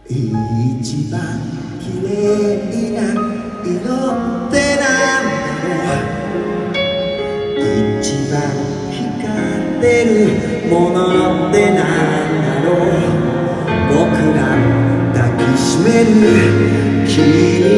一番綺麗な色ってなんだろう、一番光ってるものってなんだろう、僕ら抱きしめる君